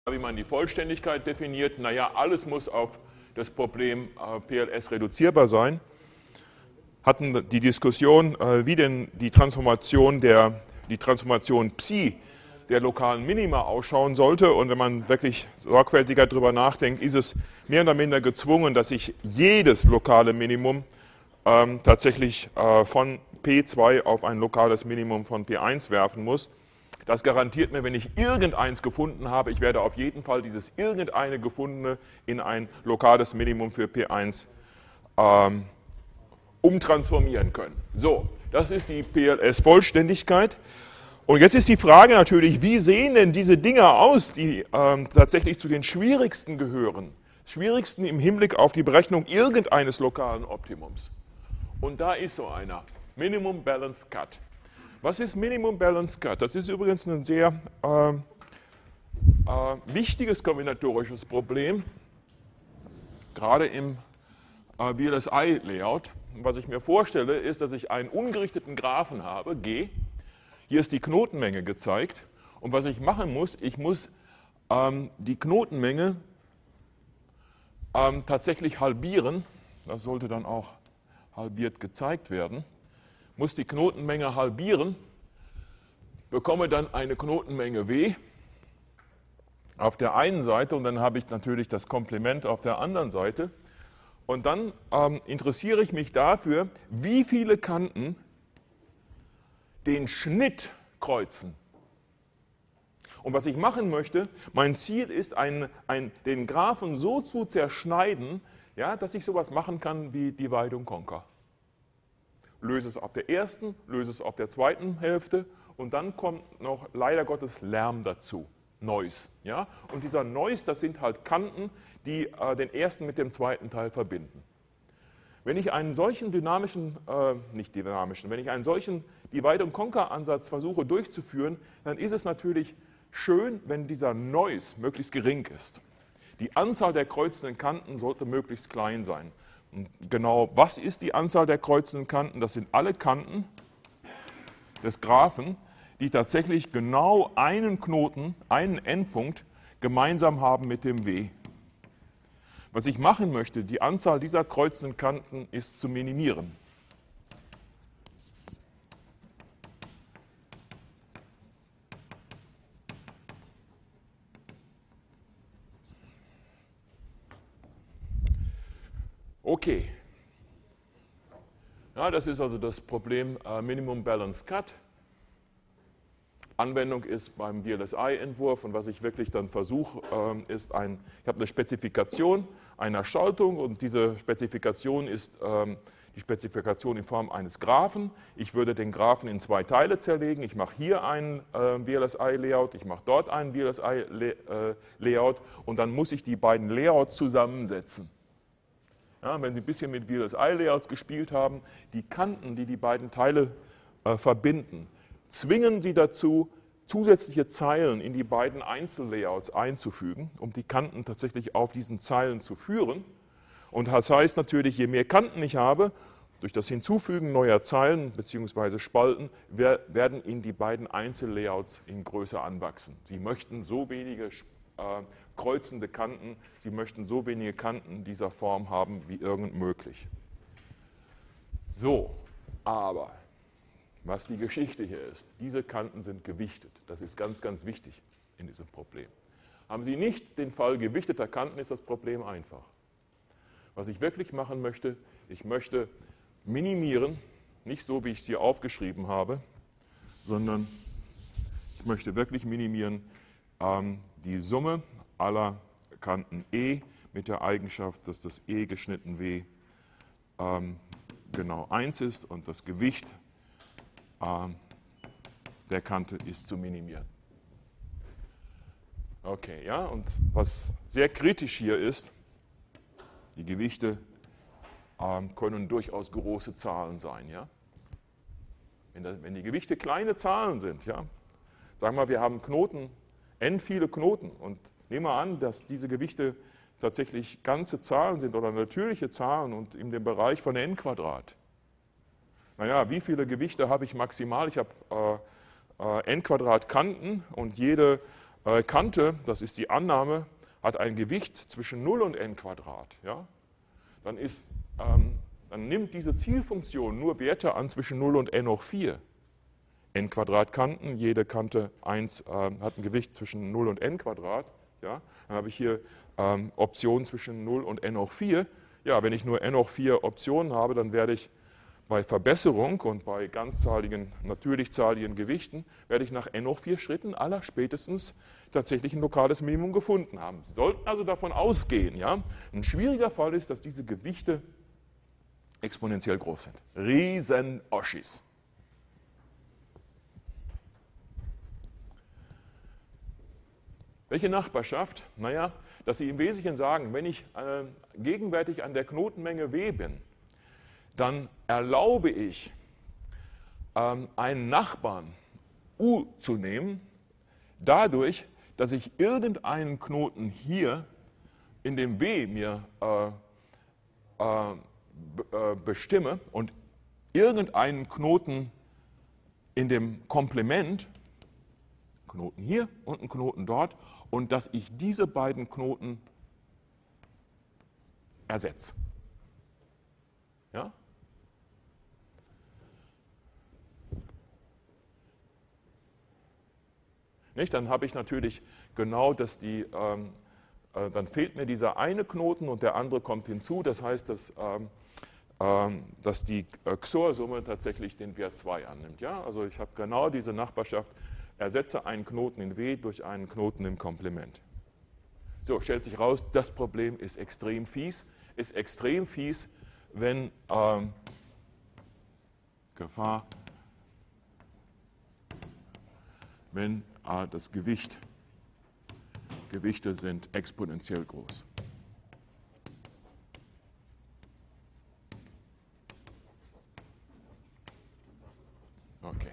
wie man die Vollständigkeit definiert. Naja, alles muss auf das Problem PLS reduzierbar sein. Hatten die Diskussion, wie denn die Transformation Psi der lokalen Minima ausschauen sollte. Und wenn man wirklich sorgfältiger darüber nachdenkt, ist es mehr oder minder gezwungen, dass ich jedes lokale Minimum tatsächlich von P2 auf ein lokales Minimum von P1 werfen muss. Das garantiert mir, wenn ich irgendeins gefunden habe, ich werde auf jeden Fall dieses irgendeine gefundene in ein lokales Minimum für P1 umtransformieren können. So, das ist die PLS-Vollständigkeit. Und jetzt ist die Frage natürlich, wie sehen denn diese Dinge aus, die tatsächlich zu den schwierigsten gehören? Schwierigsten im Hinblick auf die Berechnung irgendeines lokalen Optimums. Und da ist so einer, Minimum Balanced Cut. Was ist Minimum Balanced Cut? Das ist übrigens ein sehr wichtiges kombinatorisches Problem, gerade im VLSI-Layout. Was ich mir vorstelle, ist, dass ich einen ungerichteten Graphen habe, G. Hier ist die Knotenmenge gezeigt. Und was ich machen muss, ich muss die Knotenmenge tatsächlich halbieren. Das sollte dann auch halbiert gezeigt werden. Muss die Knotenmenge halbieren, bekomme dann eine Knotenmenge W auf der einen Seite und dann habe ich natürlich das Komplement auf der anderen Seite. Und dann interessiere ich mich dafür, wie viele Kanten den Schnitt kreuzen. Und was ich machen möchte, mein Ziel ist, den Graphen so zu zerschneiden, ja, dass ich sowas machen kann wie Divide und Conquer. Löse es auf der ersten, löse es auf der zweiten Hälfte und dann kommt noch leider Gottes Lärm dazu, Noise. Ja? Und dieser Noise, das sind halt Kanten, die den ersten mit dem zweiten Teil verbinden. Wenn ich einen solchen wenn ich einen solchen Divide und Conquer Ansatz versuche durchzuführen, dann ist es natürlich schön, wenn dieser Noise möglichst gering ist. Die Anzahl der kreuzenden Kanten sollte möglichst klein sein. Und genau, was ist die Anzahl der kreuzenden Kanten? Das sind alle Kanten des Graphen, die tatsächlich genau einen Knoten, einen Endpunkt gemeinsam haben mit dem W. Was ich machen möchte, die Anzahl dieser kreuzenden Kanten ist zu minimieren. Okay, ja, das ist also das Problem Minimum Balanced Cut. Anwendung ist beim VLSI-Entwurf und was ich wirklich dann versuche, ist ich habe eine Spezifikation einer Schaltung und diese Spezifikation ist die Spezifikation in Form eines Graphen. Ich würde den Graphen in zwei Teile zerlegen. Ich mache hier ein VLSI-Layout, ich mache dort ein VLSI-Layout und dann muss ich die beiden Layouts zusammensetzen. Ja, wenn Sie ein bisschen mit VLSI-Layouts gespielt haben, die Kanten, die die beiden Teile verbinden, zwingen Sie dazu, zusätzliche Zeilen in die beiden Einzellayouts einzufügen, um die Kanten tatsächlich auf diesen Zeilen zu führen. Und das heißt natürlich, je mehr Kanten ich habe, durch das Hinzufügen neuer Zeilen bzw. Spalten, werden Ihnen die beiden Einzellayouts in Größe anwachsen. Sie möchten so wenige kreuzende Kanten, Sie möchten so wenige Kanten dieser Form haben wie irgend möglich. So, aber was die Geschichte hier ist, diese Kanten sind gewichtet. Das ist ganz, ganz wichtig in diesem Problem. Haben Sie nicht den Fall gewichteter Kanten, ist das Problem einfach. Was ich wirklich machen möchte, ich möchte minimieren, nicht so, wie ich es hier aufgeschrieben habe, sondern ich möchte wirklich minimieren die Summe aller Kanten E mit der Eigenschaft, dass das E geschnitten W genau 1 ist und das Gewicht der Kante ist zu minimieren. Okay, ja, und was sehr kritisch hier ist, die Gewichte können durchaus große Zahlen sein. Ja? Wenn die Gewichte kleine Zahlen sind, ja, sagen wir mal, wir haben Knoten, n viele Knoten und nehmen wir an, dass diese Gewichte tatsächlich ganze Zahlen sind oder natürliche Zahlen und in dem Bereich von n². Naja, wie viele Gewichte habe ich maximal? Ich habe n² Kanten und jede Kante, das ist die Annahme, hat ein Gewicht zwischen 0 und n Quadrat, ja, dann nimmt diese Zielfunktion nur Werte an zwischen 0 und n hoch 4. n Quadrat Kanten, jede Kante 1 hat ein Gewicht zwischen 0 und n Quadrat. Ja, dann habe ich hier Optionen zwischen 0 und n hoch 4. Ja, wenn ich nur n hoch 4 Optionen habe, dann werde ich bei Verbesserung und bei ganzzahligen, natürlichzahligen Gewichten, werde ich nach n hoch 4 Schritten allerspätestens tatsächlich ein lokales Minimum gefunden haben. Sie sollten also davon ausgehen, ja, ein schwieriger Fall ist, dass diese Gewichte exponentiell groß sind. Riesen-Oschis. Welche Nachbarschaft? Naja, dass Sie im Wesentlichen sagen, wenn ich gegenwärtig an der Knotenmenge W bin, dann erlaube ich, einen Nachbarn U zu nehmen, dadurch, dass ich irgendeinen Knoten hier in dem W mir bestimme und irgendeinen Knoten in dem Komplement, Knoten hier und einen Knoten dort, und dass ich diese beiden Knoten ersetze. Ja? Nicht? Dann habe ich natürlich genau, dass dann fehlt mir dieser eine Knoten und der andere kommt hinzu. Das heißt, dass die XOR-Summe tatsächlich den Wert 2 annimmt. Ja? Also ich habe genau diese Nachbarschaft, ersetze einen Knoten in W durch einen Knoten im Komplement. So, stellt sich raus, das Problem ist extrem fies. Ist extrem fies, wenn Gefahr, wenn das Gewichte sind exponentiell groß. Okay.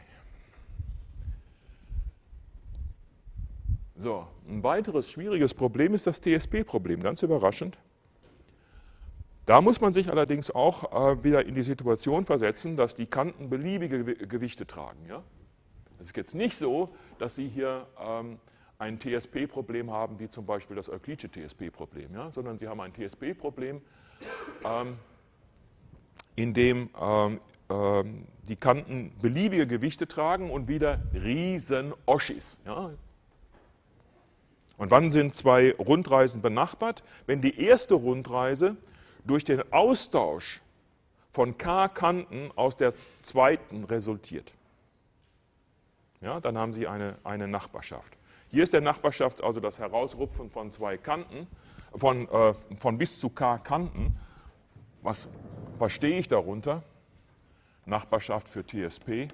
So, ein weiteres schwieriges Problem ist das TSP-Problem, ganz überraschend. Da muss man sich allerdings auch wieder in die Situation versetzen, dass die Kanten beliebige Gewichte tragen. Ja? Es ist jetzt nicht so, dass Sie hier ein TSP-Problem haben, wie zum Beispiel das Euklidische TSP-Problem, ja? Sondern Sie haben ein TSP-Problem, in dem die Kanten beliebige Gewichte tragen und wieder Riesen-Oschis. Ja? Und wann sind zwei Rundreisen benachbart? Wenn die erste Rundreise durch den Austausch von k-Kanten aus der zweiten resultiert. Ja, dann haben Sie eine Nachbarschaft. Hier ist der Nachbarschaft also das Herausrupfen von zwei Kanten, von bis zu k Kanten. Was verstehe ich darunter? Nachbarschaft für TSP.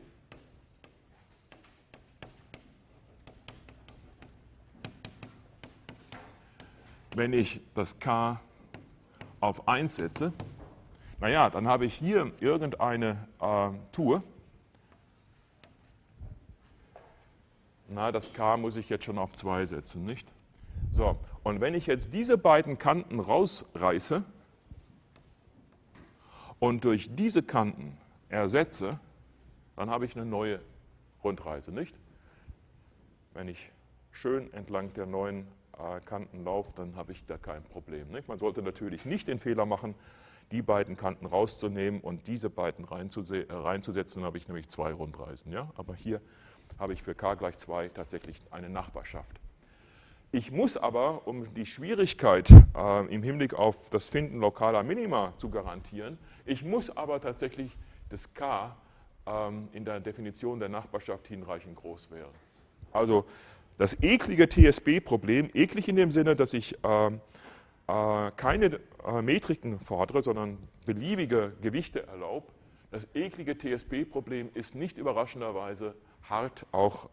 Wenn ich das k auf 1 setze, naja, dann habe ich hier irgendeine Tour. Na, das k muss ich jetzt schon auf 2 setzen, nicht? So, und wenn ich jetzt diese beiden Kanten rausreiße und durch diese Kanten ersetze, dann habe ich eine neue Rundreise, nicht? Wenn ich schön entlang der neuen Kanten laufe, dann habe ich da kein Problem. Nicht? Man sollte natürlich nicht den Fehler machen, die beiden Kanten rauszunehmen und diese beiden reinzusetzen, dann habe ich nämlich 2 Rundreisen. Ja? Aber hier habe ich für k gleich 2 tatsächlich eine Nachbarschaft. Ich muss aber, um die Schwierigkeit im Hinblick auf das Finden lokaler Minima zu garantieren, ich muss aber tatsächlich das k in der Definition der Nachbarschaft hinreichend groß wäre. Also das eklige TSP-Problem, eklig in dem Sinne, dass ich keine Metriken fordere, sondern beliebige Gewichte erlaube. Das eklige TSP-Problem ist nicht überraschenderweise hart auch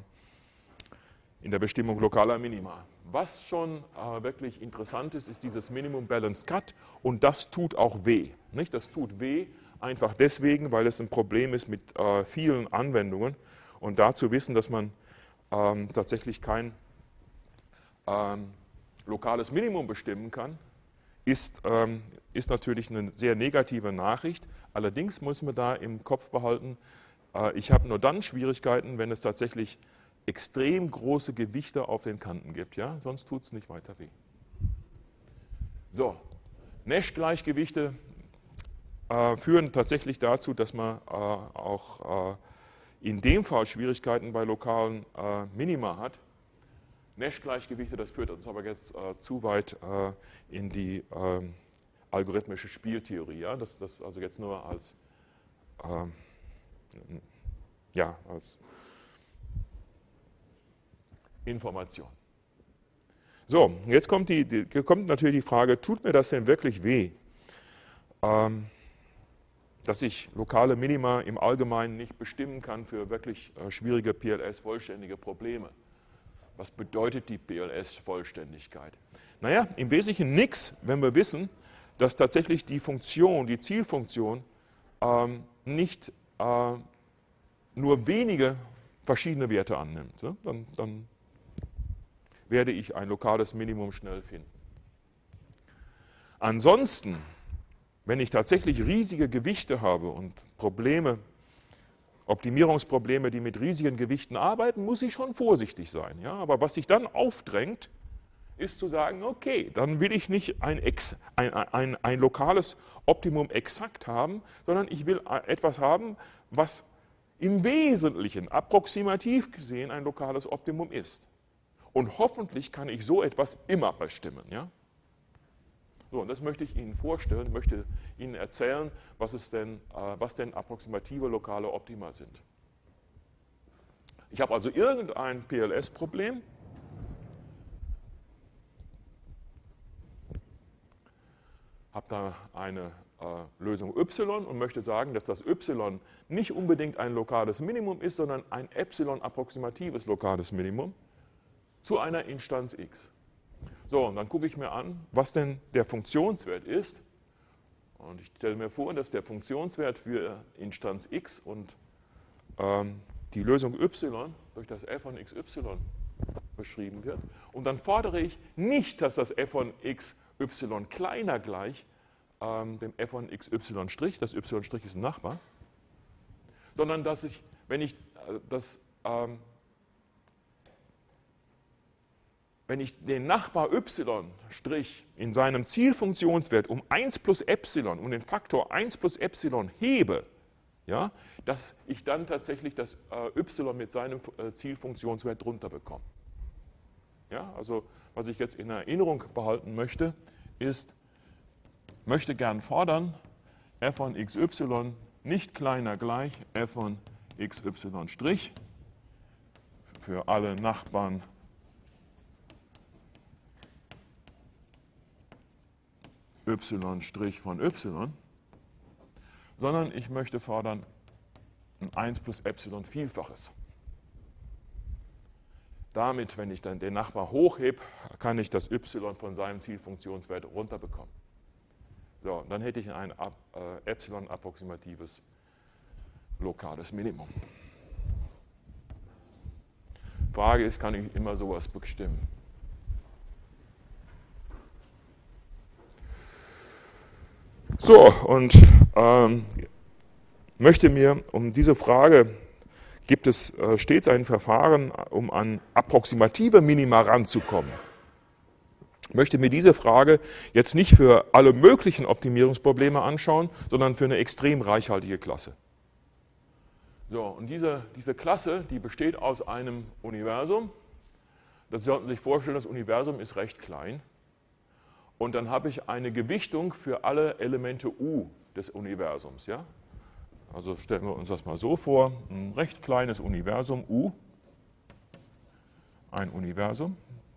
in der Bestimmung lokaler Minima. Was schon wirklich interessant ist, ist dieses Minimum Balanced Cut und das tut auch weh. Nicht? Das tut weh einfach deswegen, weil es ein Problem ist mit vielen Anwendungen und dazu wissen, dass man tatsächlich kein lokales Minimum bestimmen kann, ist natürlich eine sehr negative Nachricht. Allerdings muss man da im Kopf behalten, ich habe nur dann Schwierigkeiten, wenn es tatsächlich extrem große Gewichte auf den Kanten gibt, ja? Sonst tut es nicht weiter weh. So, Nash-Gleichgewichte führen tatsächlich dazu, dass man auch in dem Fall Schwierigkeiten bei lokalen Minima hat. Nash-Gleichgewichte, das führt uns aber jetzt zu weit in die algorithmische Spieltheorie. Ja? Das also jetzt nur als Information. So, jetzt kommt natürlich die Frage, tut mir das denn wirklich weh, dass ich lokale Minima im Allgemeinen nicht bestimmen kann für wirklich schwierige PLS-vollständige Probleme? Was bedeutet die PLS-Vollständigkeit? Naja, im Wesentlichen nichts, wenn wir wissen, dass tatsächlich die Funktion, die Zielfunktion, nicht nur wenige verschiedene Werte annimmt. Ja? Dann werde ich ein lokales Minimum schnell finden. Ansonsten, wenn ich tatsächlich riesige Gewichte habe und Optimierungsprobleme, die mit riesigen Gewichten arbeiten, muss ich schon vorsichtig sein. Ja? Aber was sich dann aufdrängt, ist zu sagen, okay, dann will ich nicht ein lokales Optimum exakt haben, sondern ich will etwas haben, was im Wesentlichen, approximativ gesehen, ein lokales Optimum ist. Und hoffentlich kann ich so etwas immer bestimmen. Ja? So, und das möchte ich Ihnen vorstellen, möchte Ihnen erzählen, was denn approximative lokale Optima sind. Ich habe also irgendein PLS-Problem, habe da eine Lösung y und möchte sagen, dass das y nicht unbedingt ein lokales Minimum ist, sondern ein epsilon-approximatives lokales Minimum zu einer Instanz x. So, und dann gucke ich mir an, was denn der Funktionswert ist. Und ich stelle mir vor, dass der Funktionswert für Instanz x und die Lösung y durch das f von xy beschrieben wird. Und dann fordere ich nicht, dass das f von xy kleiner gleich dem f von xy', das y' ist ein Nachbar, sondern dass ich, wenn ich den Nachbar y' in seinem Zielfunktionswert um 1 plus Epsilon, um den Faktor 1 plus Epsilon hebe, ja, dass ich dann tatsächlich das y mit seinem Zielfunktionswert drunter bekomme. Ja, also was ich jetzt in Erinnerung behalten möchte, ist, ich möchte gern fordern, f von xy nicht kleiner gleich f von xy' für alle Nachbarn y' von y, sondern ich möchte fordern ein 1 plus Epsilon Vielfaches. Damit, wenn ich dann den Nachbar hochhebe, kann ich das y von seinem Zielfunktionswert runterbekommen. So, dann hätte ich ein epsilon-approximatives lokales Minimum. Frage ist, kann ich immer sowas bestimmen? So, und möchte mir um diese Frage, gibt es stets ein Verfahren, um an approximative Minima ranzukommen? Ich möchte mir diese Frage jetzt nicht für alle möglichen Optimierungsprobleme anschauen, sondern für eine extrem reichhaltige Klasse. So, und diese Klasse, die besteht aus einem Universum. Sie sollten sich vorstellen, das Universum ist recht klein. Und dann habe ich eine Gewichtung für alle Elemente U des Universums. Ja? Also stellen wir uns das mal so vor, ein recht kleines Universum U, ein Universum.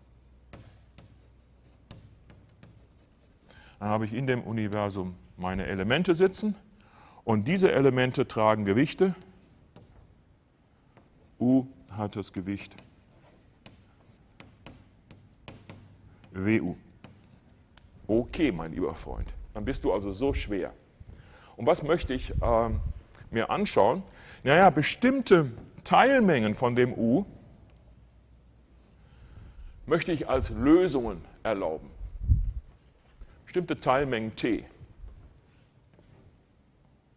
Dann habe ich in dem Universum meine Elemente sitzen und diese Elemente tragen Gewichte. U hat das Gewicht WU. Okay, mein lieber Freund, dann bist du also so schwer. Und was möchte ich mir anschauen? Naja, bestimmte Teilmengen von dem U möchte ich als Lösungen erlauben. Bestimmte Teilmengen T.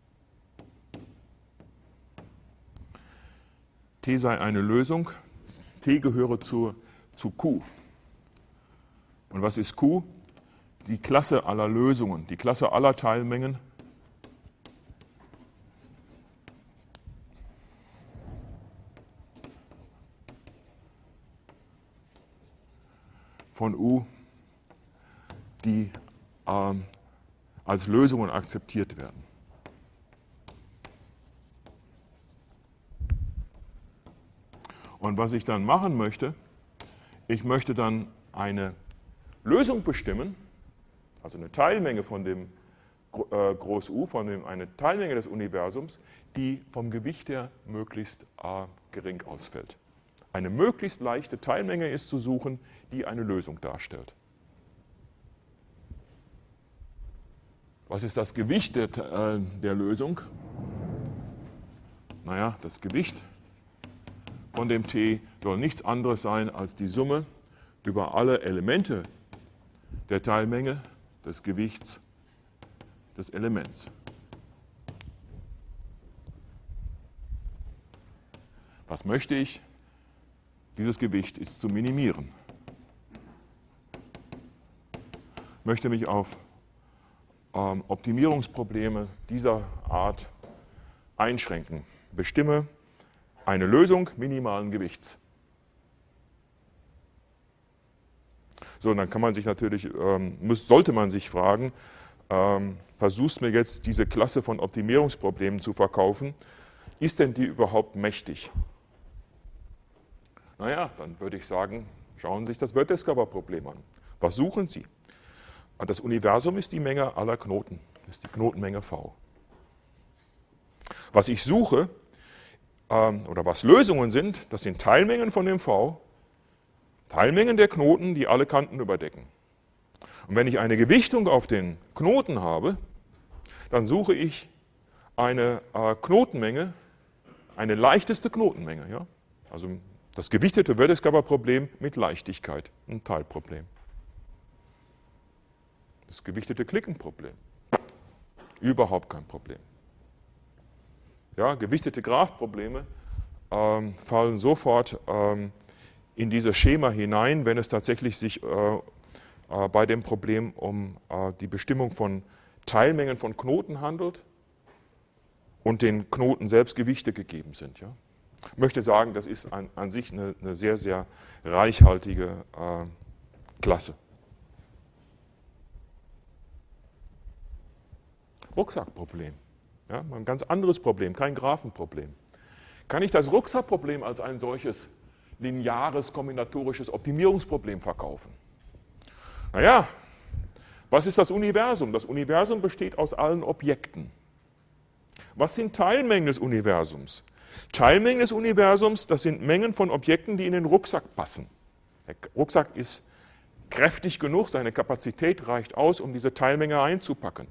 T sei eine Lösung T gehöre zu Q. Und was ist Q? Die Klasse aller Lösungen, die Klasse aller Teilmengen von U, die als Lösungen akzeptiert werden. Und was ich dann machen möchte, ich möchte dann eine Lösung bestimmen, also eine Teilmenge von dem Groß U, eine Teilmenge des Universums, die vom Gewicht her möglichst gering ausfällt. Eine möglichst leichte Teilmenge ist zu suchen, die eine Lösung darstellt. Was ist das Gewicht der Lösung? Naja, das Gewicht von dem T soll nichts anderes sein als die Summe über alle Elemente der Teilmenge des Gewichts des Elements. Was möchte ich? Dieses Gewicht ist zu minimieren. Ich möchte mich auf Optimierungsprobleme dieser Art einschränken. Bestimme eine Lösung minimalen Gewichts. So, dann kann man sich natürlich, sollte man sich fragen, versuchst mir jetzt diese Klasse von Optimierungsproblemen zu verkaufen, ist denn die überhaupt mächtig? Naja, dann würde ich sagen, schauen Sie sich das Word-Discover-Problem an. Was suchen Sie? Das Universum ist die Menge aller Knoten, das ist die Knotenmenge V. Was ich suche, oder was Lösungen sind, das sind Teilmengen von dem V, Teilmengen der Knoten, die alle Kanten überdecken. Und wenn ich eine Gewichtung auf den Knoten habe, dann suche ich eine Knotenmenge, eine leichteste Knotenmenge. Ja? Also das gewichtete Word-Discover-Problem mit Leichtigkeit, ein Teilproblem. Das gewichtete Klickenproblem, überhaupt kein Problem. Ja, gewichtete Graphprobleme fallen sofort in dieses Schema hinein, wenn es tatsächlich sich bei dem Problem um die Bestimmung von Teilmengen von Knoten handelt und den Knoten selbst Gewichte gegeben sind. Ja. Ich möchte sagen, das ist an sich eine sehr, sehr reichhaltige Klasse. Rucksackproblem. Ja, ein ganz anderes Problem, kein Graphenproblem. Kann ich das Rucksackproblem als ein solches lineares, kombinatorisches Optimierungsproblem verkaufen? Naja, was ist das Universum? Das Universum besteht aus allen Objekten. Was sind Teilmengen des Universums? Teilmengen des Universums, das sind Mengen von Objekten, die in den Rucksack passen. Der Rucksack ist kräftig genug, seine Kapazität reicht aus, um diese Teilmenge einzupacken.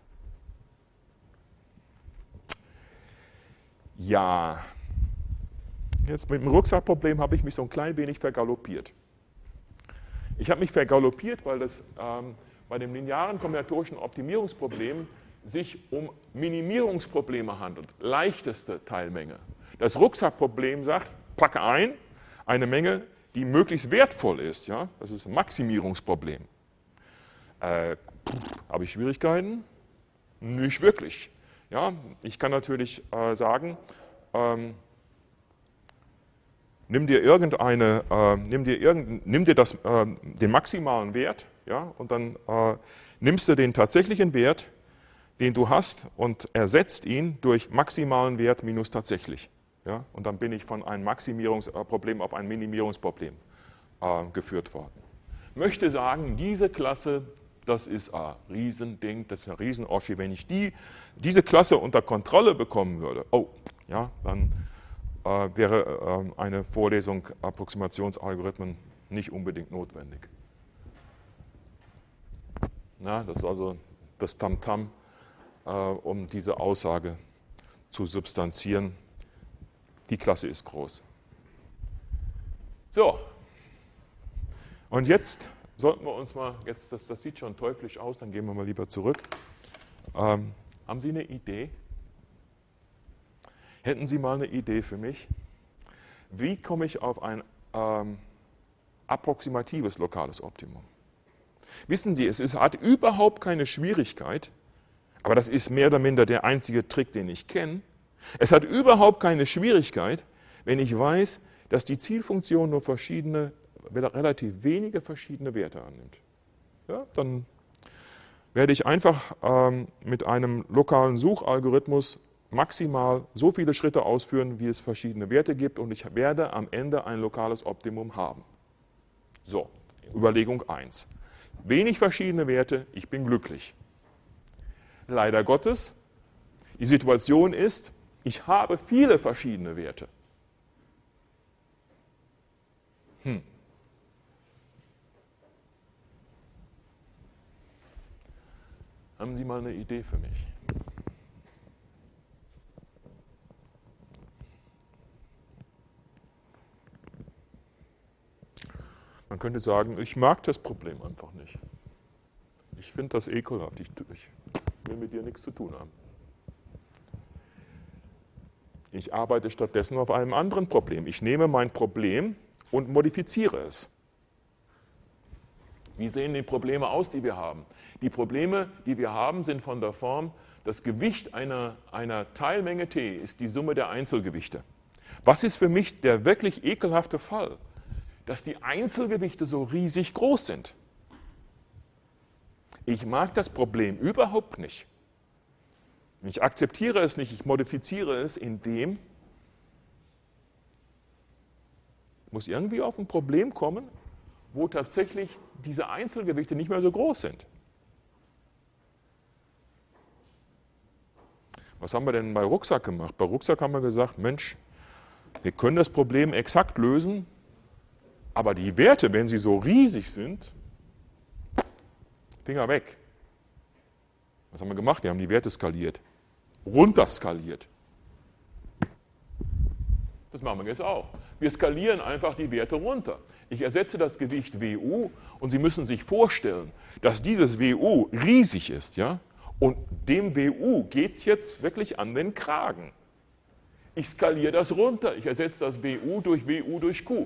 Ja, jetzt mit dem Rucksackproblem habe ich mich so ein klein wenig vergaloppiert. Ich habe mich vergaloppiert, weil das bei dem linearen kombinatorischen Optimierungsproblem sich um Minimierungsprobleme handelt, leichteste Teilmenge. Das Rucksackproblem sagt, packe ein eine Menge, die möglichst wertvoll ist. Ja? Das ist ein Maximierungsproblem. Habe ich Schwierigkeiten? Nicht wirklich. Ja, ich kann natürlich sagen, nimm dir den maximalen Wert, ja, und dann nimmst du den tatsächlichen Wert, den du hast, und ersetzt ihn durch maximalen Wert minus tatsächlich. Ja, und dann bin ich von einem Maximierungsproblem auf ein Minimierungsproblem geführt worden. Ich möchte sagen, diese Klasse, das ist ein Riesending, das ist ein Riesenoschi. Wenn ich diese Klasse unter Kontrolle bekommen würde, dann wäre eine Vorlesung Approximationsalgorithmen nicht unbedingt notwendig. Ja, das ist also das Tamtam, um diese Aussage zu substanzieren. Die Klasse ist groß. So, und jetzt sollten wir uns mal, das sieht schon teuflisch aus, dann gehen wir mal lieber zurück. Haben Sie eine Idee? Hätten Sie mal eine Idee für mich? Wie komme ich auf ein approximatives lokales Optimum. Wissen Sie, hat überhaupt keine Schwierigkeit, aber das ist mehr oder minder der einzige Trick, den ich kenne. Es hat überhaupt keine Schwierigkeit, wenn ich weiß, dass die Zielfunktion nur relativ wenige verschiedene Werte annimmt. Ja, dann werde ich einfach mit einem lokalen Suchalgorithmus maximal so viele Schritte ausführen, wie es verschiedene Werte gibt, und ich werde am Ende ein lokales Optimum haben. So, Überlegung 1. Wenig verschiedene Werte, ich bin glücklich. Leider Gottes, die Situation ist, ich habe viele verschiedene Werte. Haben Sie mal eine Idee für mich? Man könnte sagen, ich mag das Problem einfach nicht. Ich finde das ekelhaft, ich will mit dir nichts zu tun haben. Ich arbeite stattdessen auf einem anderen Problem. Ich nehme mein Problem und modifiziere es. Wie sehen die Probleme aus, die wir haben? Die Probleme, die wir haben, sind von der Form, das Gewicht einer Teilmenge t ist die Summe der Einzelgewichte. Was ist für mich der wirklich ekelhafte Fall? Dass die Einzelgewichte so riesig groß sind. Ich mag das Problem überhaupt nicht. Ich akzeptiere es nicht, ich modifiziere es, indem ich muss irgendwie auf ein Problem kommen, wo tatsächlich diese Einzelgewichte nicht mehr so groß sind. Was haben wir denn bei Rucksack gemacht? Bei Rucksack haben wir gesagt, Mensch, wir können das Problem exakt lösen, aber die Werte, wenn sie so riesig sind, Finger weg. Was haben wir gemacht? Wir haben die Werte skaliert, runterskaliert. Das machen wir jetzt auch. Wir skalieren einfach die Werte runter. Ich ersetze das Gewicht WU und Sie müssen sich vorstellen, dass dieses WU riesig ist, ja? Und dem WU geht es jetzt wirklich an den Kragen. Ich skaliere das runter. Ich ersetze das WU durch Q.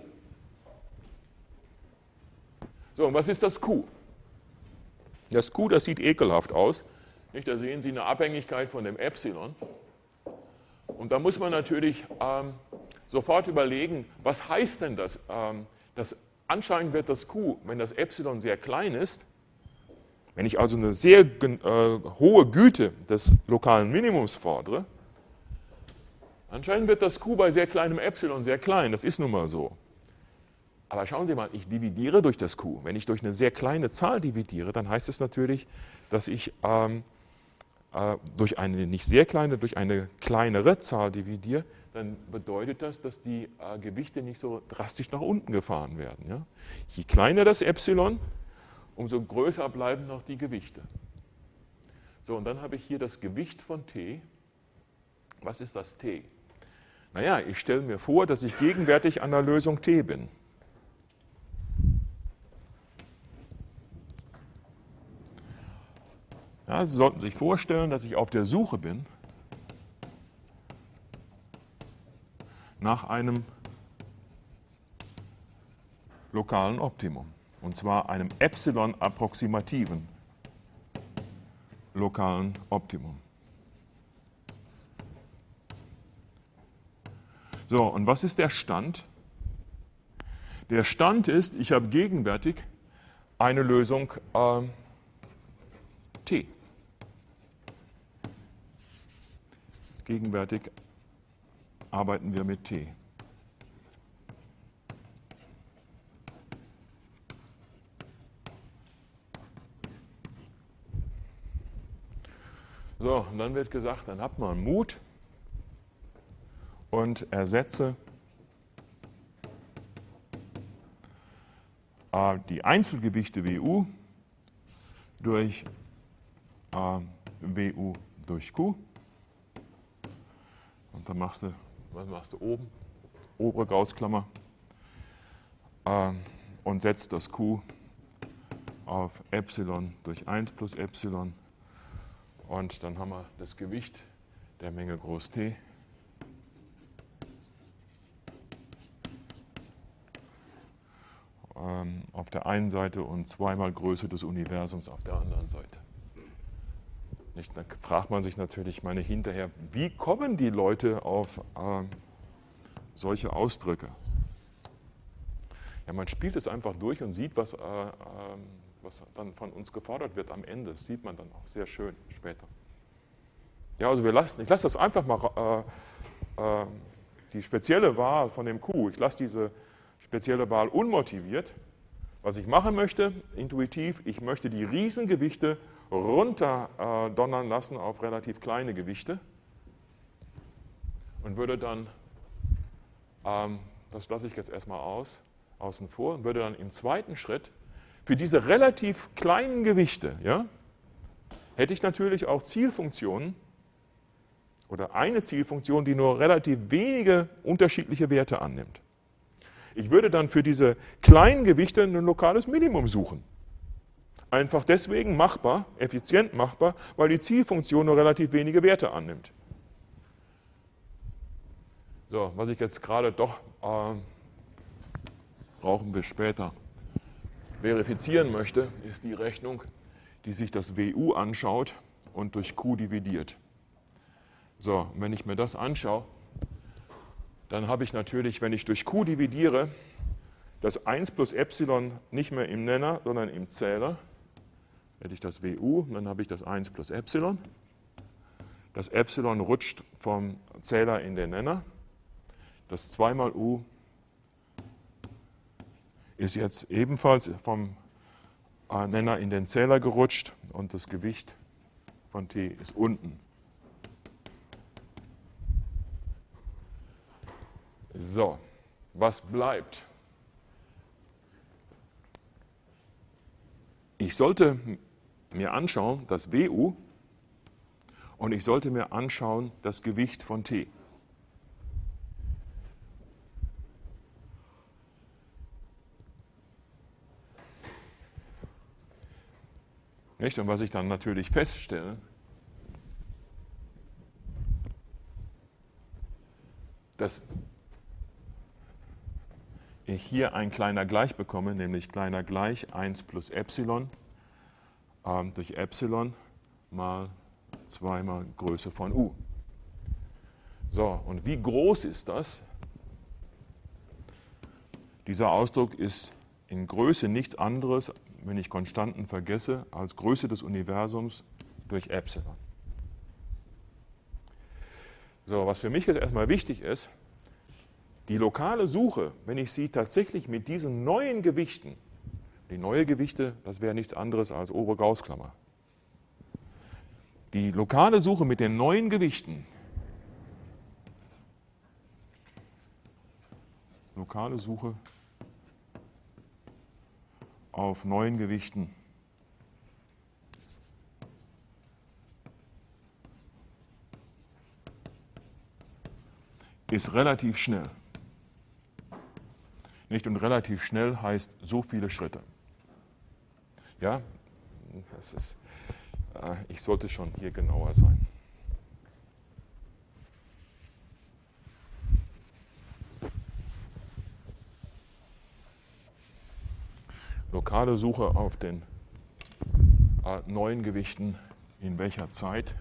So, und was ist das Q? Das Q, das sieht ekelhaft aus. Nicht? Da sehen Sie eine Abhängigkeit von dem Epsilon. Und da muss man natürlich sofort überlegen, was heißt denn das? Anscheinend wird das Q, wenn das Epsilon sehr klein ist, wenn ich also eine sehr hohe Güte des lokalen Minimums fordere, anscheinend wird das Q bei sehr kleinem Epsilon sehr klein, das ist nun mal so. Aber schauen Sie mal, ich dividiere durch das Q. Wenn ich durch eine sehr kleine Zahl dividiere, dann heißt es natürlich, dass ich durch eine nicht sehr kleine, durch eine kleinere Zahl dividiere, dann bedeutet das, dass die Gewichte nicht so drastisch nach unten gefahren werden. Ja? Je kleiner das Epsilon, umso größer bleiben noch die Gewichte. So, und dann habe ich hier das Gewicht von t. Was ist das t? Naja, ich stelle mir vor, dass ich gegenwärtig an der Lösung t bin. Ja, Sie sollten sich vorstellen, dass ich auf der Suche bin nach einem lokalen Optimum, und zwar einem Epsilon-approximativen lokalen Optimum. So, und was ist der Stand? Der Stand ist, ich habe gegenwärtig eine Lösung t. Gegenwärtig arbeiten wir mit t. So, und dann wird gesagt, dann habt mal Mut und ersetze die Einzelgewichte WU durch WU durch Q. Und dann was machst du oben? Obere Gaußklammer. Und setzt das Q auf Epsilon durch 1 plus Epsilon. Und dann haben wir das Gewicht der Menge groß T auf der einen Seite und zweimal Größe des Universums auf der anderen Seite. Nicht? Da fragt man sich natürlich hinterher, wie kommen die Leute auf solche Ausdrücke? Ja, man spielt es einfach durch und sieht, was dann von uns gefordert wird am Ende. Das sieht man dann auch sehr schön später. Ja, also ich lasse das einfach mal, die spezielle Wahl von dem Q, ich lasse diese spezielle Wahl unmotiviert. Was ich machen möchte, intuitiv, ich möchte die Riesengewichte runter donnern lassen auf relativ kleine Gewichte und würde dann, das lasse ich jetzt erstmal außen vor, und würde dann im zweiten Schritt für diese relativ kleinen Gewichte, ja, hätte ich natürlich auch Zielfunktionen oder eine Zielfunktion, die nur relativ wenige unterschiedliche Werte annimmt. Ich würde dann für diese kleinen Gewichte ein lokales Minimum suchen. Einfach deswegen machbar, effizient machbar, weil die Zielfunktion nur relativ wenige Werte annimmt. So, was ich jetzt gerade doch, brauchen wir später, verifizieren möchte, ist die Rechnung, die sich das WU anschaut und durch Q dividiert. So, und wenn ich mir das anschaue, dann habe ich natürlich, wenn ich durch Q dividiere, das 1 plus Epsilon nicht mehr im Nenner, sondern im Zähler. Hätte ich das WU, dann habe ich das 1 plus Epsilon. Das Epsilon rutscht vom Zähler in den Nenner. Das 2 mal U ist jetzt ebenfalls vom Nenner in den Zähler gerutscht und das Gewicht von T ist unten. So, was bleibt? Ich sollte mir anschauen das WU und ich sollte mir anschauen das Gewicht von T. Nicht? Und was ich dann natürlich feststelle, dass ich hier ein kleiner gleich bekomme, nämlich kleiner gleich 1 plus Epsilon durch Epsilon mal 2 mal Größe von U. So, und wie groß ist das? Dieser Ausdruck ist in Größe nichts anderes, wenn ich Konstanten vergesse, als Größe des Universums durch Epsilon. So, was für mich jetzt erstmal wichtig ist, die lokale Suche, wenn ich sie tatsächlich mit diesen neuen Gewichten, die neue Gewichte, das wäre nichts anderes als obere Gaußklammer. Die lokale Suche mit den neuen Gewichten, lokale Suche auf neuen Gewichten ist relativ schnell. Nicht? Und relativ schnell heißt so viele Schritte. Ja, das ist, ich sollte schon hier genauer sein. Lokale Suche auf den neuen Gewichten in welcher Zeit?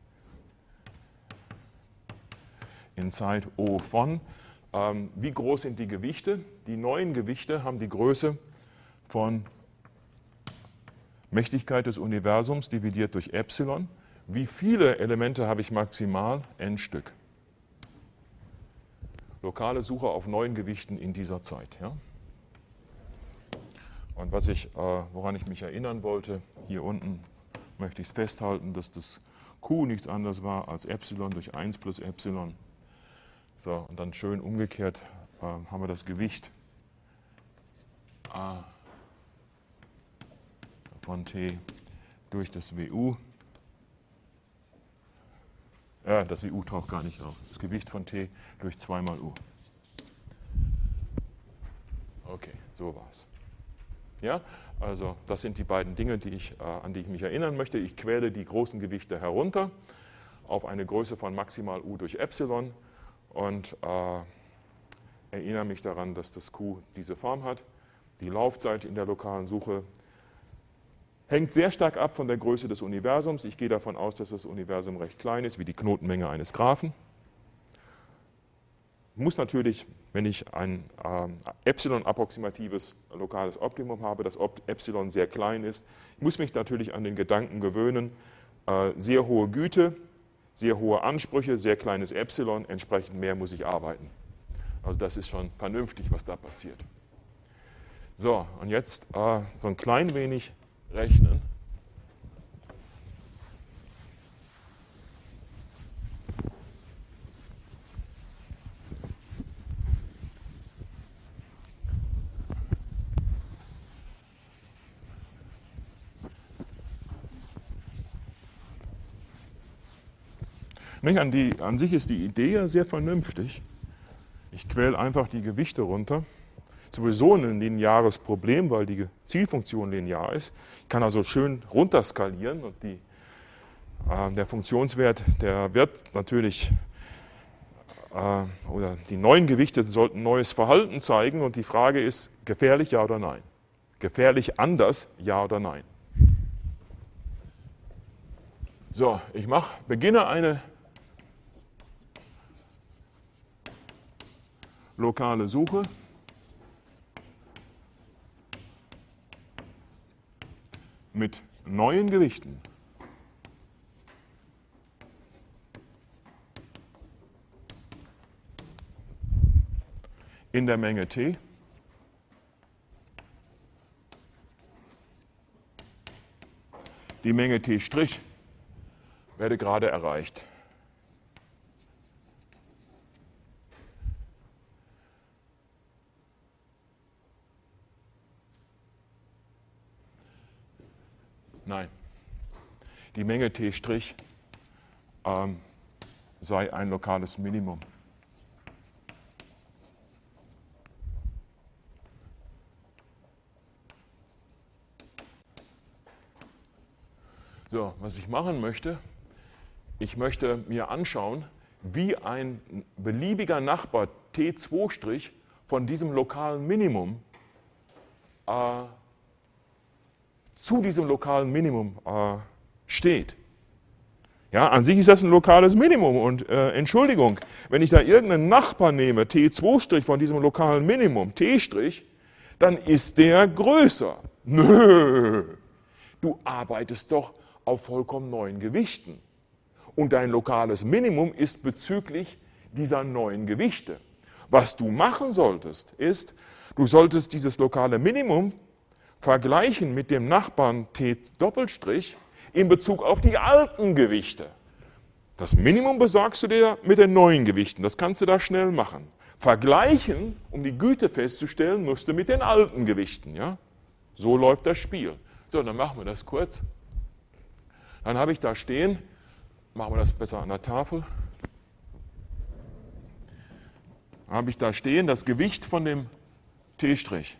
In Zeit O von. Wie groß sind die Gewichte? Die neuen Gewichte haben die Größe von Mächtigkeit des Universums dividiert durch Epsilon. Wie viele Elemente habe ich maximal? N Stück. Lokale Suche auf neuen Gewichten in dieser Zeit. Ja? Und woran ich mich erinnern wollte, hier unten möchte ich es festhalten, dass das Q nichts anderes war als Epsilon durch 1 plus Epsilon. So, und dann schön umgekehrt haben wir das Gewicht A von T durch das WU. Das WU taucht gar nicht auf. Das Gewicht von T durch 2 mal U. Okay, so war's. Ja, also das sind die beiden Dinge, an die ich mich erinnern möchte. Ich quäle die großen Gewichte herunter auf eine Größe von maximal U durch Epsilon. Und erinnere mich daran, dass das Q diese Form hat. die Laufzeit in der lokalen Suche hängt sehr stark ab von der Größe des Universums. Ich gehe davon aus, dass das Universum recht klein ist, wie die Knotenmenge eines Graphen. Ich muss natürlich, wenn ich ein Epsilon-approximatives lokales Optimum habe, das Epsilon sehr klein ist, ich muss mich natürlich an den Gedanken gewöhnen, sehr hohe Güte, sehr hohe Ansprüche, sehr kleines Epsilon, entsprechend mehr muss ich arbeiten. Also das ist schon vernünftig, was da passiert. So, und jetzt so ein klein wenig rechnen. An sich ist die Idee ja sehr vernünftig. Ich quäle einfach die Gewichte runter. Sowieso ein lineares Problem, weil die Zielfunktion linear ist. Ich kann also schön runterskalieren und der Funktionswert, der wird natürlich, oder die neuen Gewichte sollten neues Verhalten zeigen und die Frage ist, gefährlich ja oder nein? Gefährlich anders, ja oder nein? So, ich beginne eine lokale Suche. Mit neuen Gewichten. In der Menge T. Die Menge T' werde gerade erreicht. Nein, die Menge T' sei ein lokales Minimum. So, was ich machen möchte, ich möchte mir anschauen, wie ein beliebiger Nachbar T2' von diesem lokalen Minimum zu diesem lokalen Minimum steht. Ja, an sich ist das ein lokales Minimum und Entschuldigung, wenn ich da irgendeinen Nachbar nehme, T2' von diesem lokalen Minimum, T', dann ist der größer. Nö, du arbeitest doch auf vollkommen neuen Gewichten. Und dein lokales Minimum ist bezüglich dieser neuen Gewichte. Was du machen solltest, ist, du solltest dieses lokale Minimum vergleichen mit dem Nachbarn T' in Bezug auf die alten Gewichte. Das Minimum besorgst du dir mit den neuen Gewichten, das kannst du da schnell machen. Vergleichen, um die Güte festzustellen, musst du mit den alten Gewichten. Ja? So läuft das Spiel. So, dann machen wir das kurz. Dann habe ich da stehen, machen wir das besser an der Tafel, dann habe ich da stehen das Gewicht von dem T'.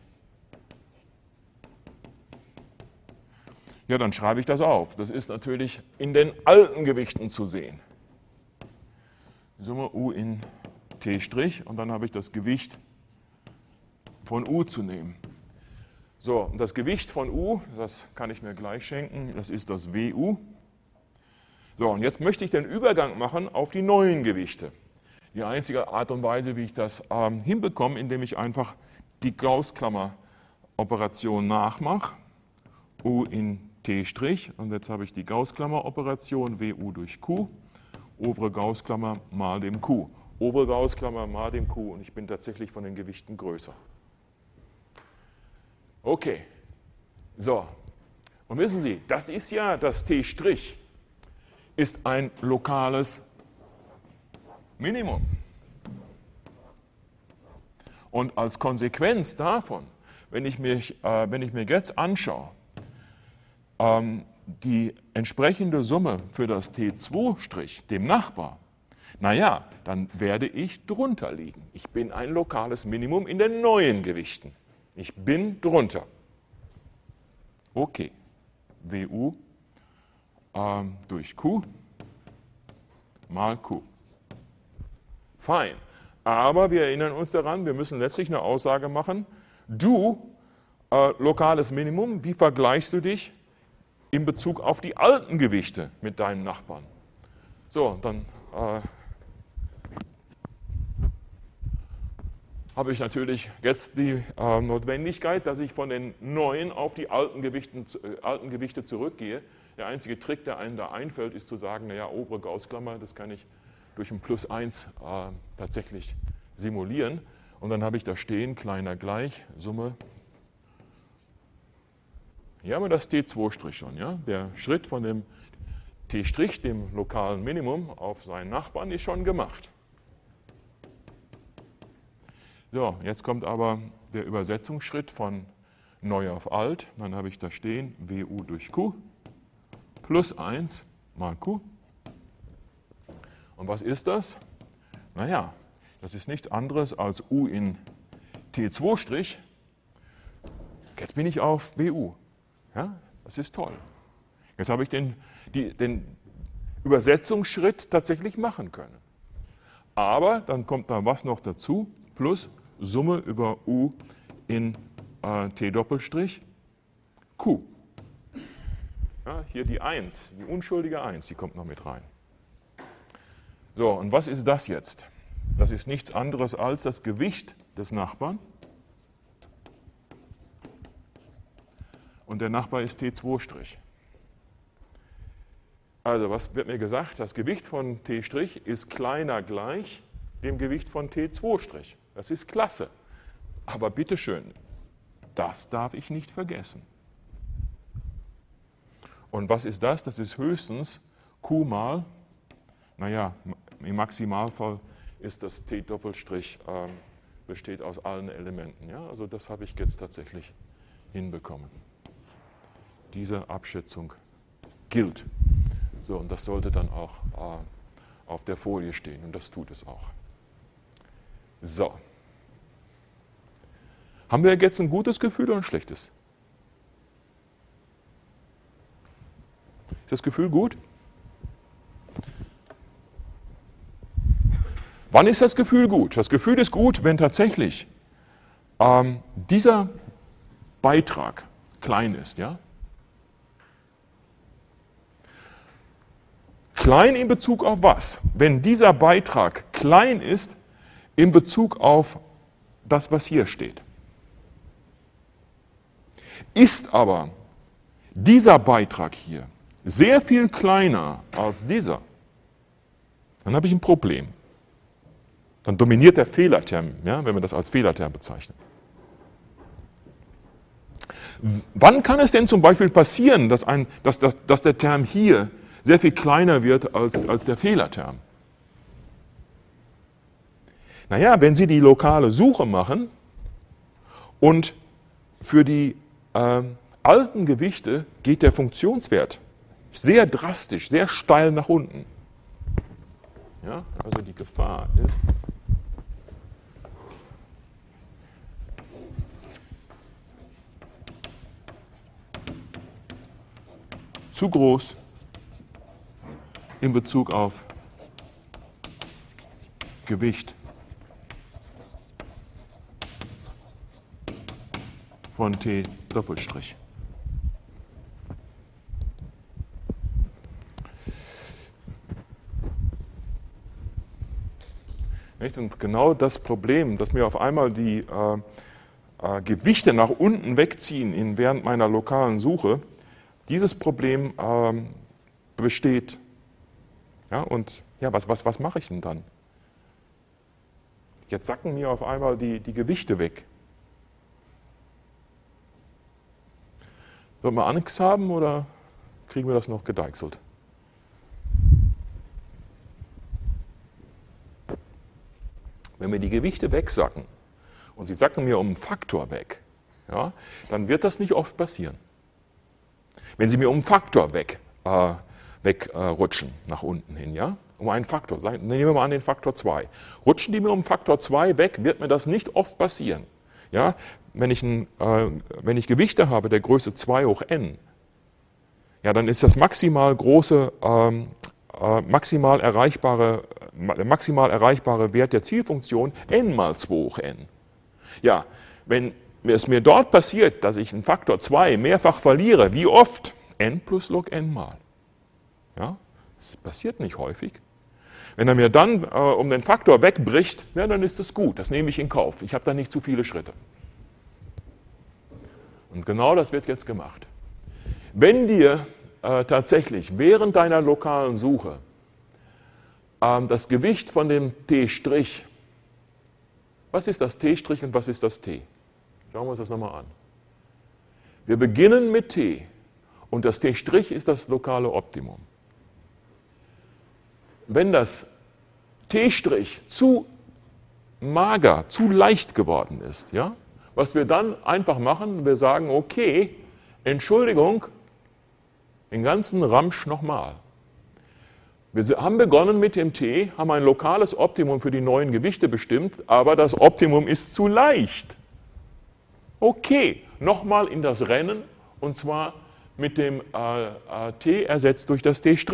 Ja, dann schreibe ich das auf. Das ist natürlich in den alten Gewichten zu sehen. Summe U in T' und dann habe ich das Gewicht von U zu nehmen. So, und das Gewicht von U, das kann ich mir gleich schenken, das ist das WU. So, und jetzt möchte ich den Übergang machen auf die neuen Gewichte. Die einzige Art und Weise, wie ich das hinbekomme, indem ich einfach die Gaußklammer-Operation nachmache. U in T', und jetzt habe ich die Gaußklammer-Operation WU durch Q, obere Gaußklammer mal dem Q. Obere Gaußklammer mal dem Q und ich bin tatsächlich von den Gewichten größer. Okay, so, und wissen Sie, das ist ja, das T' ist ein lokales Minimum. Und als Konsequenz davon, wenn ich mir jetzt anschaue, die entsprechende Summe für das T2', dem Nachbar, naja, dann werde ich drunter liegen. Ich bin ein lokales Minimum in den neuen Gewichten. Ich bin drunter. Okay, WU durch Q mal Q. Fein. Aber wir erinnern uns daran, wir müssen letztlich eine Aussage machen. Du lokales Minimum, wie vergleichst du dich in Bezug auf die alten Gewichte mit deinen Nachbarn? So, dann habe ich natürlich jetzt die Notwendigkeit, dass ich von den neuen auf die alten Gewichte zurückgehe. Der einzige Trick, der einem da einfällt, ist zu sagen, naja, obere Gaußklammer, das kann ich durch ein +1 tatsächlich simulieren. Und dann habe ich da stehen, kleiner gleich, Summe. Hier haben wir das T2' schon. Ja? Der Schritt von dem T', dem lokalen Minimum, auf seinen Nachbarn ist schon gemacht. So, jetzt kommt aber der Übersetzungsschritt von neu auf alt. Dann habe ich da stehen WU durch Q +1 mal Q. Und was ist das? Naja, das ist nichts anderes als U in T2'. Jetzt bin ich auf WU. Ja, das ist toll. Jetzt habe ich den Übersetzungsschritt tatsächlich machen können. Aber dann kommt da was noch dazu, plus Summe über U in T', Q. Ja, hier die 1, die unschuldige 1, die kommt noch mit rein. So, und was ist das jetzt? Das ist nichts anderes als das Gewicht des Nachbarn. Und der Nachbar ist T2'. Also, was wird mir gesagt? Das Gewicht von T' ist kleiner gleich dem Gewicht von T2'. Das ist klasse. Aber bitteschön, das darf ich nicht vergessen. Und was ist das? Das ist höchstens Q mal, naja, im Maximalfall ist das T' besteht aus allen Elementen. Ja? Also das habe ich jetzt tatsächlich hinbekommen. Diese Abschätzung gilt. So, und das sollte dann auch auf der Folie stehen und das tut es auch. So. Haben wir jetzt ein gutes Gefühl oder ein schlechtes? Ist das Gefühl gut? Wann ist das Gefühl gut? Das Gefühl ist gut, wenn tatsächlich dieser Beitrag klein ist. Ja? Klein in Bezug auf was? Wenn dieser Beitrag klein ist in Bezug auf das, was hier steht. Ist aber dieser Beitrag hier sehr viel kleiner als dieser, dann habe ich ein Problem. Dann dominiert der Fehlerterm, ja, wenn wir das als Fehlerterm bezeichnen. Wann kann es denn zum Beispiel passieren, dass der Term hier sehr viel kleiner wird als der Fehlerterm? Naja, wenn Sie die lokale Suche machen und für die alten Gewichte geht der Funktionswert sehr drastisch, sehr steil nach unten. Ja, also die Gefahr ist, zu groß in Bezug auf Gewicht von T'. Und genau das Problem, dass mir auf einmal die Gewichte nach unten wegziehen während meiner lokalen Suche, dieses Problem besteht. Ja, und ja, was mache ich denn dann? Jetzt sacken mir auf einmal die Gewichte weg. Sollen wir Angst haben oder kriegen wir das noch gedeichselt? Wenn mir die Gewichte wegsacken und sie sacken mir um einen Faktor weg, ja, dann wird das nicht oft passieren. Wenn sie mir um einen Faktor wegrutschen nach unten hin, ja, um einen Faktor, nehmen wir mal an den Faktor 2. Rutschen die mir um Faktor 2 weg, wird mir das nicht oft passieren. Ja, wenn ich Gewichte habe der Größe 2 hoch n, ja, dann ist das maximal erreichbare Wert der Zielfunktion n mal 2 hoch n. Ja, wenn es mir dort passiert, dass ich einen Faktor 2 mehrfach verliere, wie oft? N plus log n mal. Ja, das passiert nicht häufig. Wenn er mir dann um den Faktor wegbricht, ja, dann ist es gut, das nehme ich in Kauf. Ich habe da nicht zu viele Schritte. Und genau das wird jetzt gemacht. Wenn dir tatsächlich während deiner lokalen Suche das Gewicht von dem T', was ist das T' und was ist das T? Schauen wir uns das nochmal an. Wir beginnen mit T und das T' ist das lokale Optimum. Wenn das T' zu mager, zu leicht geworden ist, ja, was wir dann einfach machen, wir sagen, okay, Entschuldigung, den ganzen Ramsch nochmal. Wir haben begonnen mit dem T, haben ein lokales Optimum für die neuen Gewichte bestimmt, aber das Optimum ist zu leicht. Okay, nochmal in das Rennen und zwar mit dem T ersetzt durch das T'.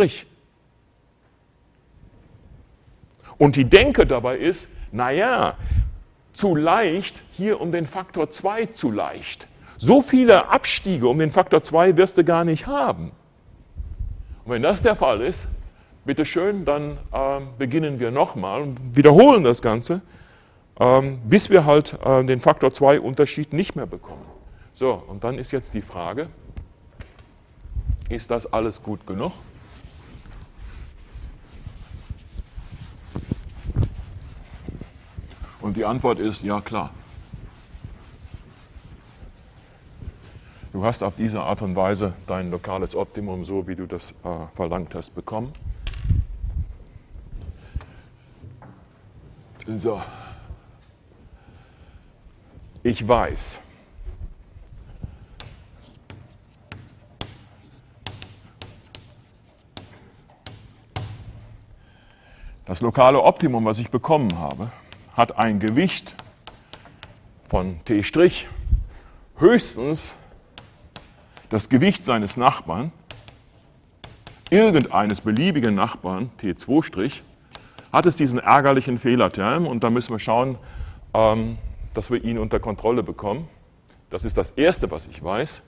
Und die Denke dabei ist, naja, zu leicht, hier um den Faktor 2 zu leicht. So viele Abstiege um den Faktor 2 wirst du gar nicht haben. Und wenn das der Fall ist, bitteschön, dann beginnen wir nochmal und wiederholen das Ganze, bis wir halt den Faktor 2 Unterschied nicht mehr bekommen. So, und dann ist jetzt die Frage, ist das alles gut genug? Und die Antwort ist, ja klar. Du hast auf diese Art und Weise dein lokales Optimum, so wie du das verlangt hast, bekommen. So. Ich weiß, das lokale Optimum, was ich bekommen habe, hat ein Gewicht von T', höchstens das Gewicht seines Nachbarn, irgendeines beliebigen Nachbarn, T2', hat es diesen ärgerlichen Fehlerterm und da müssen wir schauen, dass wir ihn unter Kontrolle bekommen. Das ist das Erste, was ich weiß.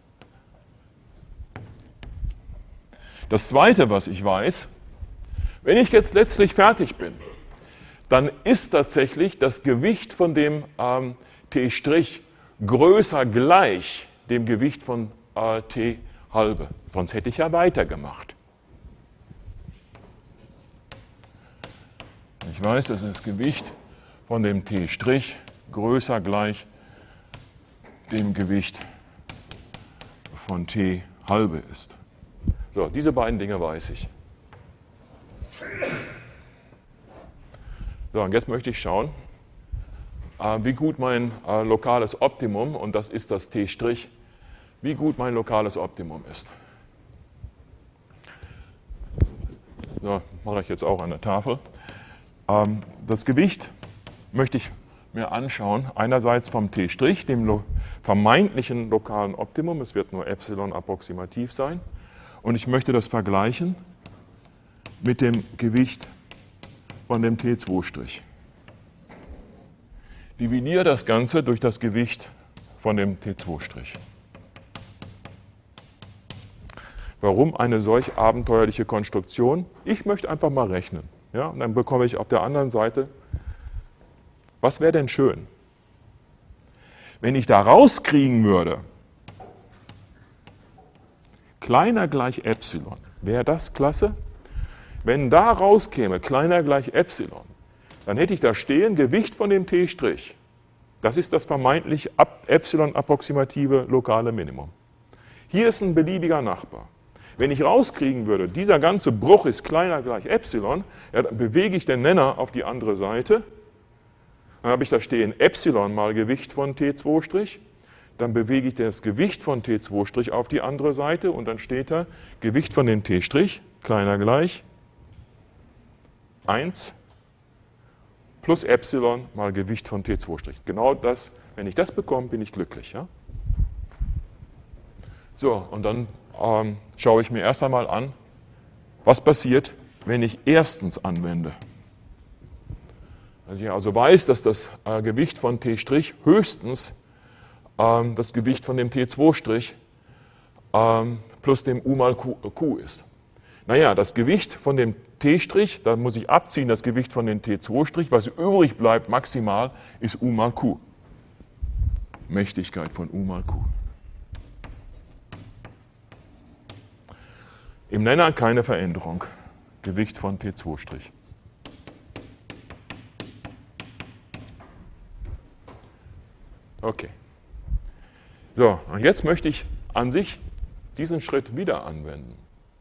Das Zweite, was ich weiß, wenn ich jetzt letztlich fertig bin, dann ist tatsächlich das Gewicht von dem T' größer gleich dem Gewicht von T halbe. Sonst hätte ich ja weitergemacht. Ich weiß, dass das Gewicht von dem T' größer gleich dem Gewicht von T halbe ist. So, diese beiden Dinge weiß ich. So, und jetzt möchte ich schauen, wie gut mein lokales Optimum, und das ist das T', wie gut mein lokales Optimum ist. So, mache ich jetzt auch an der Tafel. Das Gewicht möchte ich mir anschauen, einerseits vom T', dem vermeintlichen lokalen Optimum, es wird nur Epsilon approximativ sein, und ich möchte das vergleichen mit dem Gewicht von dem T2'. Dividiere das Ganze durch das Gewicht von dem T2'. Warum eine solch abenteuerliche Konstruktion? Ich möchte einfach mal rechnen. Ja, und dann bekomme ich auf der anderen Seite, was wäre denn schön? Wenn ich da rauskriegen würde, kleiner gleich Epsilon, wäre das klasse? Wenn da rauskäme, kleiner gleich Epsilon, dann hätte ich da stehen, Gewicht von dem T'. Das ist das vermeintlich Epsilon-approximative lokale Minimum. Hier ist ein beliebiger Nachbar. Wenn ich rauskriegen würde, dieser ganze Bruch ist kleiner gleich Epsilon, ja, dann bewege ich den Nenner auf die andere Seite. Dann habe ich da stehen Epsilon mal Gewicht von T2'. Dann bewege ich das Gewicht von T2' auf die andere Seite und dann steht da Gewicht von dem T', kleiner gleich 1 plus Epsilon mal Gewicht von T2'. Genau das, wenn ich das bekomme, bin ich glücklich. Ja? So, und dann schaue ich mir erst einmal an, was passiert, wenn ich erstens anwende. Also ich also weiß, dass das Gewicht von T' höchstens das Gewicht von dem T2' plus dem U mal Q ist. Naja, das Gewicht von dem T', da muss ich abziehen das Gewicht von dem T2', was übrig bleibt maximal, ist U mal Q. Mächtigkeit von U mal Q. Im Nenner keine Veränderung. Gewicht von T2'. Okay. So, und jetzt möchte ich an sich diesen Schritt wieder anwenden.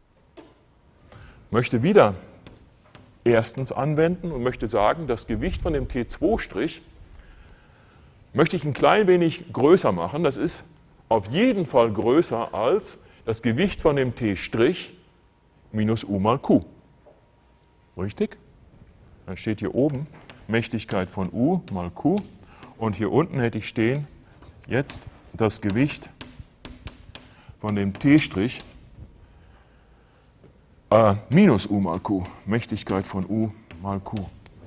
Möchte wieder erstens anwenden und möchte sagen, das Gewicht von dem T2' möchte ich ein klein wenig größer machen. Das ist auf jeden Fall größer als das Gewicht von dem T' minus U mal Q. Richtig? Dann steht hier oben Mächtigkeit von U mal Q und hier unten hätte ich stehen jetzt das Gewicht von dem T' minus U mal Q. Mächtigkeit von U mal Q.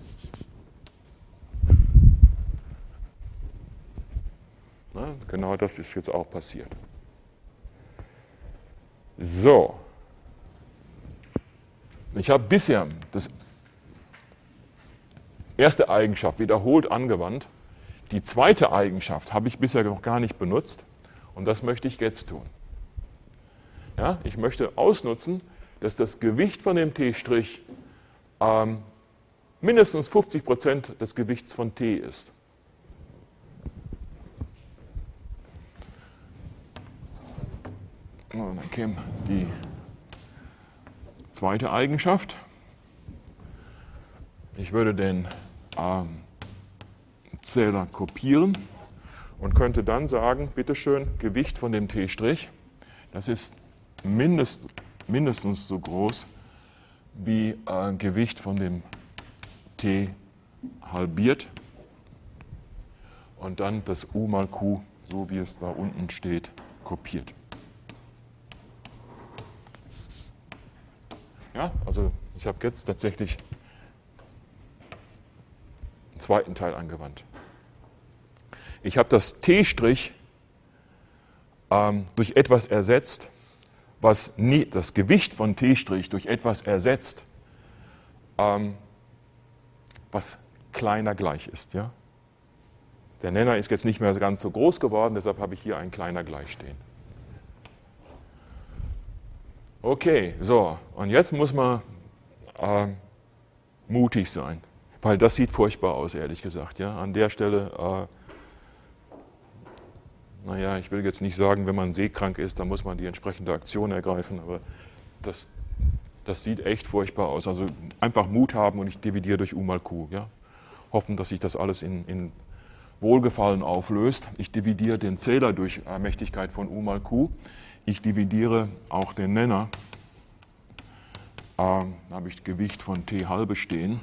Na, genau das ist jetzt auch passiert. So. Ich habe bisher das erste Eigenschaft wiederholt angewandt. Die zweite Eigenschaft habe ich bisher noch gar nicht benutzt und das möchte ich jetzt tun. Ja, ich möchte ausnutzen, dass das Gewicht von dem T' mindestens 50% des Gewichts von T ist. Und dann käme die zweite Eigenschaft. Ich würde den Zähler kopieren und könnte dann sagen, bitteschön, Gewicht von dem T', das ist mindestens so groß wie Gewicht von dem T halbiert und dann das U mal Q, so wie es da unten steht, kopiert. Ja, also ich habe jetzt tatsächlich einen zweiten Teil angewandt. Ich habe das T' durch etwas ersetzt, was nie, das Gewicht von T' durch etwas ersetzt, was kleiner gleich ist. Ja? Der Nenner ist jetzt nicht mehr ganz so groß geworden, deshalb habe ich hier ein kleiner gleich stehen. Okay, so, und jetzt muss man mutig sein, weil das sieht furchtbar aus, ehrlich gesagt. Ja? An der Stelle, naja, ich will jetzt nicht sagen, wenn man seekrank ist, dann muss man die entsprechende Aktion ergreifen, aber das sieht echt furchtbar aus. Also einfach Mut haben und ich dividiere durch U mal Q. Ja? Hoffen, dass sich das alles in Wohlgefallen auflöst. Ich dividiere den Zähler durch Mächtigkeit von U mal Q. Ich dividiere auch den Nenner, da habe ich Gewicht von T halbe stehen,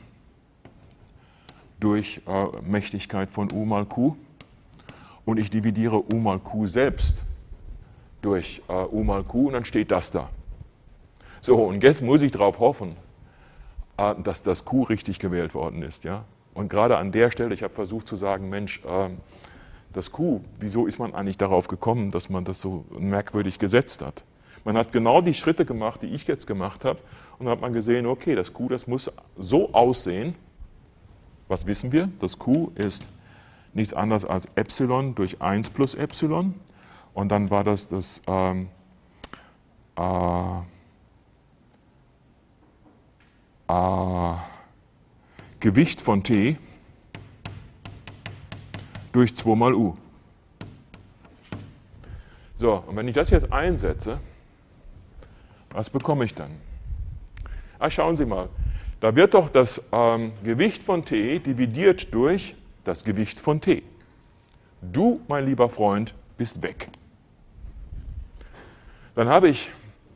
durch Mächtigkeit von U mal Q und ich dividiere U mal Q selbst durch U mal Q und dann steht das da. So, und jetzt muss ich darauf hoffen, dass das Q richtig gewählt worden ist. Ja? Und gerade an der Stelle, ich habe versucht zu sagen, Mensch, das Q, wieso ist man eigentlich darauf gekommen, dass man das so merkwürdig gesetzt hat? Man hat genau die Schritte gemacht, die ich jetzt gemacht habe, und dann hat man gesehen, okay, das Q, das muss so aussehen. Was wissen wir? Das Q ist nichts anderes als Epsilon durch 1 plus Epsilon. Und dann war das Gewicht von T durch 2 mal U. So, und wenn ich das jetzt einsetze, was bekomme ich dann? Schauen Sie mal, da wird doch das Gewicht von T dividiert durch das Gewicht von T. Du, mein lieber Freund, bist weg. Dann habe ich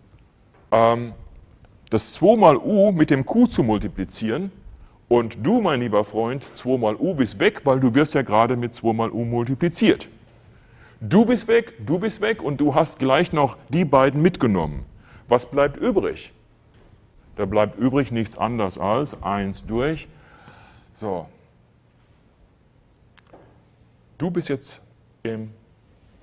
das 2 mal U mit dem Q zu multiplizieren und du, mein lieber Freund, 2 mal U bist weg, weil du wirst ja gerade mit 2 mal U multipliziert. Du bist weg und du hast gleich noch die beiden mitgenommen. Was bleibt übrig? Da bleibt übrig nichts anderes als 1 durch. So. Du bist jetzt im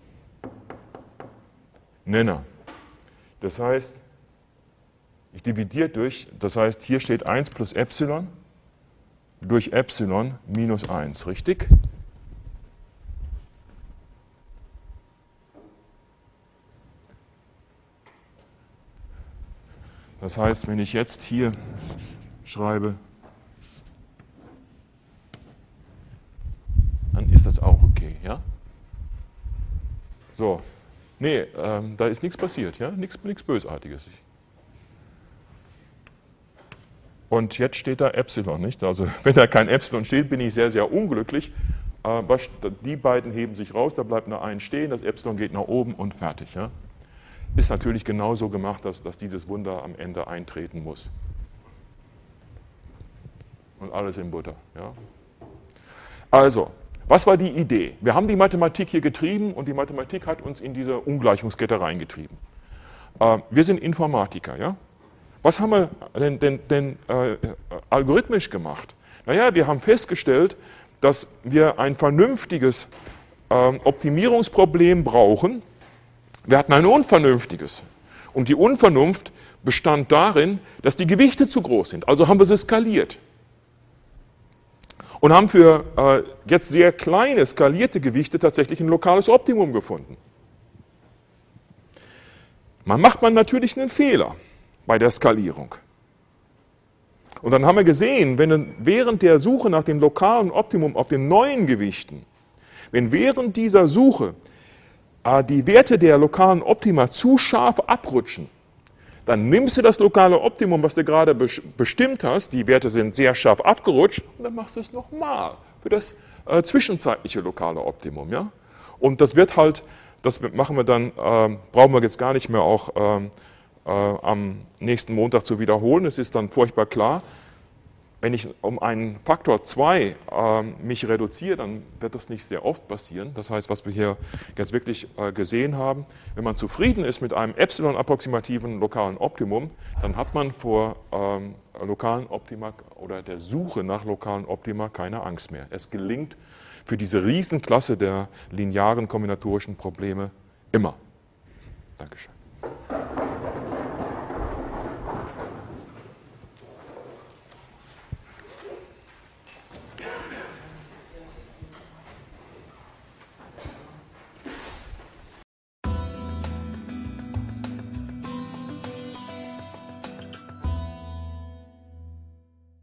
Nenner. Das heißt, ich dividiere durch, das heißt, hier steht 1 plus Epsilon durch Epsilon minus 1, richtig? Das heißt, wenn ich jetzt hier schreibe, dann ist das auch okay, ja? So, nee, da ist nichts passiert, ja? Nichts Bösartiges. Und jetzt steht da Epsilon, nicht? Also wenn da kein Epsilon steht, bin ich sehr, sehr unglücklich. Die beiden heben sich raus, da bleibt nur ein stehen, das Epsilon geht nach oben und fertig, ja? Ist natürlich genauso gemacht, dass dieses Wunder am Ende eintreten muss. Und alles in Butter. Ja? Also, was war die Idee? Wir haben die Mathematik hier getrieben und die Mathematik hat uns in diese Ungleichungskette reingetrieben. Wir sind Informatiker. Ja? Was haben wir denn algorithmisch gemacht? Naja, wir haben festgestellt, dass wir ein vernünftiges Optimierungsproblem brauchen. Wir hatten ein unvernünftiges. Und die Unvernunft bestand darin, dass die Gewichte zu groß sind. Also haben wir sie skaliert. Und haben für jetzt sehr kleine skalierte Gewichte tatsächlich ein lokales Optimum gefunden. Macht man natürlich einen Fehler bei der Skalierung. Und dann haben wir gesehen, wenn während der Suche nach dem lokalen Optimum auf den neuen Gewichten, wenn während dieser Suche die Werte der lokalen Optima zu scharf abrutschen, dann nimmst du das lokale Optimum, was du gerade bestimmt hast, die Werte sind sehr scharf abgerutscht, und dann machst du es nochmal für das zwischenzeitliche lokale Optimum. Ja? Und das wird halt, das machen wir dann, brauchen wir jetzt gar nicht mehr auch am nächsten Montag zu wiederholen, es ist dann furchtbar klar. Wenn ich um einen Faktor 2 mich reduziere, dann wird das nicht sehr oft passieren. Das heißt, was wir hier jetzt wirklich gesehen haben, wenn man zufrieden ist mit einem Epsilon-approximativen lokalen Optimum, dann hat man vor lokalen Optima oder der Suche nach lokalen Optima keine Angst mehr. Es gelingt für diese Riesenklasse der linearen kombinatorischen Probleme immer. Dankeschön.